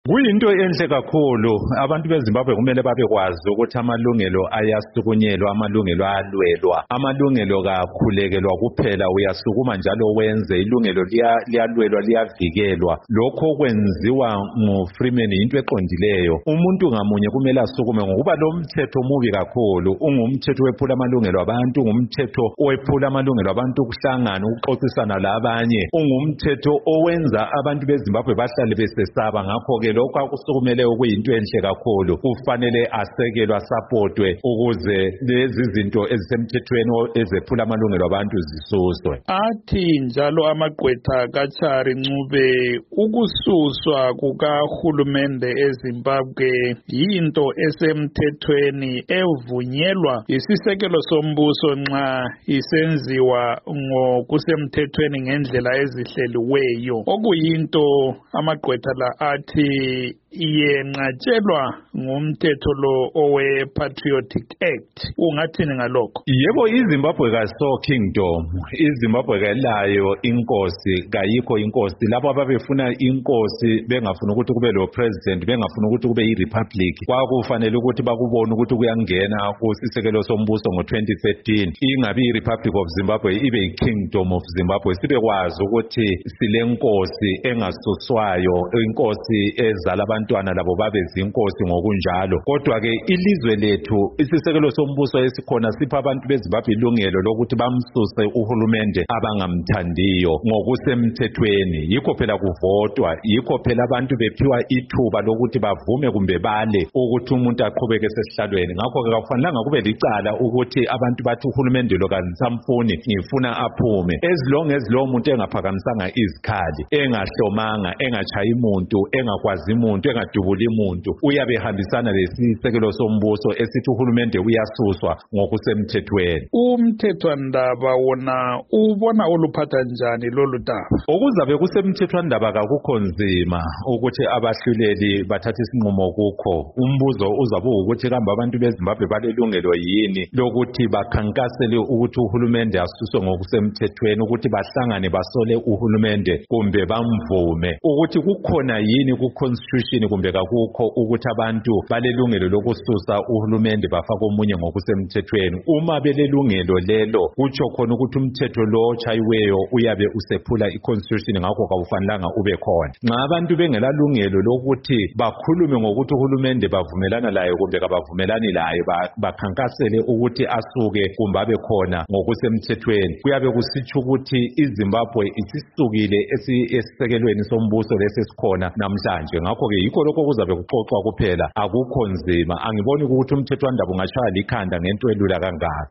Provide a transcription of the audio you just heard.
Kuyinto enhle kakhulu abantu beZimbabwe kumele babekwazi ukuthi amalungelo ayasukunyelwa, amalungelo ayalwelwa, amalungelo kakhulekelwa kuphela, uyasukuma njalo wenze ilungelo liyalwelwa liyavikelwa. Lokho kwenziwa nguFreeman into eqondileyo. Umuntu ngamunye kumele asukume ngokuba lo mthetho mubi kakhulu, ungumthetho wephula amalungelo abantu, ungumthetho owephula amalungelo abantu ukuhlangana ukuxoxisana labanye, ungumthetho owenza abantu beZimbabwe bahlale besesaba. Ngakho-ke lokho akusukumele okuyinto enhle kakhulu, kufanele asekelwe asapotwe ukuze lezi zinto ezisemthethweni ezephula amalungelo abantu zisuswe. Athi njalo amagqwetha kaChari Ncube ukususwa kukahulumende eZimbabwe yinto esemthethweni evunyelwa isisekelo sombuso nxa isenziwa ngokusemthethweni ngendlela ezihleliweyo, okuyinto amagqwetha la athi yenqatshelwa ngumthetho lo owe-Patriotic Act. Ungathini ngalokho? Yebo, iZimbabwe kayiso kingdom. iZimbabwe kayelayo inkosi, kayikho inkosi. Labo ababefuna inkosi bengafuna ukuthi kube lo president, bengafuna ukuthi kube i-republic, kwakufanele ukuthi bakubone ukuthi kuyangena kusisekelo sombuso ngo-2013 ingabi i-Republic of Zimbabwe ibe i-Kingdom of Zimbabwe. Sibekwazi ukuthi silenkosi engasuswayo, inkosi ezala abantwana labo babe zinkosi ngokunjalo. Kodwa-ke ilizwe lethu isisekelo sombuso esikhona sipha abantu beZimbabwe ilungelo lokuthi bamsuse uhulumende abangamthandiyo ngokusemthethweni. Yikho phela kuvotwa, yikho phela abantu bephiwa ithuba lokuthi bavume kumbe bale ukuthi umuntu aqhubeke esesihlalweni. Ngakho-ke akufanelanga kube licala ukuthi abantu bathi uhulumende lo kangisamfuni, ngifuna aphume. As long as lo muntu engaphakamisanga izikhali, engahlomanga, engachayi muntu, engakwazi muntu, engadubuli muntu, uyabe hambisana lesisekelo sombuso esithi uhulumende uyasuswa ngokusemthethweni. Umthethwandaba wona ubona oluphatha njani lolu daba? Okuzabe kusemthethwandaba kakukho nzima ukuthi abahluleli bathathe isinqumo kukho. Umbuzo uzabe ukuthi kambe abantu beZimbabwe balelungelo yini lokuthi bakhankasele ukuthi uhulumende asuswe ngokusemthethweni, ukuthi bahlangane basole uhulumende kumbe bamvume, ukuthi kukhona yini ku-constitution kumbe kakukho ukuthi abantu balelungelo lokususa uhulumende bafaka omunye ngokusemthethweni. Uma belelungelo lelo kutsho khona ukuthi umthetho lo ochayiweyo uyabe usephula i-constitution, ngakho kawufanelanga ube khona. Nxa abantu bengelalungelo lokuthi bakhulume ngokuthi uhulumende bavumelana laye kumbe kabavumelani laye, bakhankasele ukuthi asuke kumbe abe khona ngokusemthethweni, kuyabe kusitsho ukuthi iZimbabwe isisukile esisekelweni sombuso lesesikhona namhlanje. Ngakho-ke yikho lokho kuzabe kuxoxwa kuphela, akukho nzima. Angiboni ukuthi umthethwandaba ungashaya likhanda ngento elula kangaka.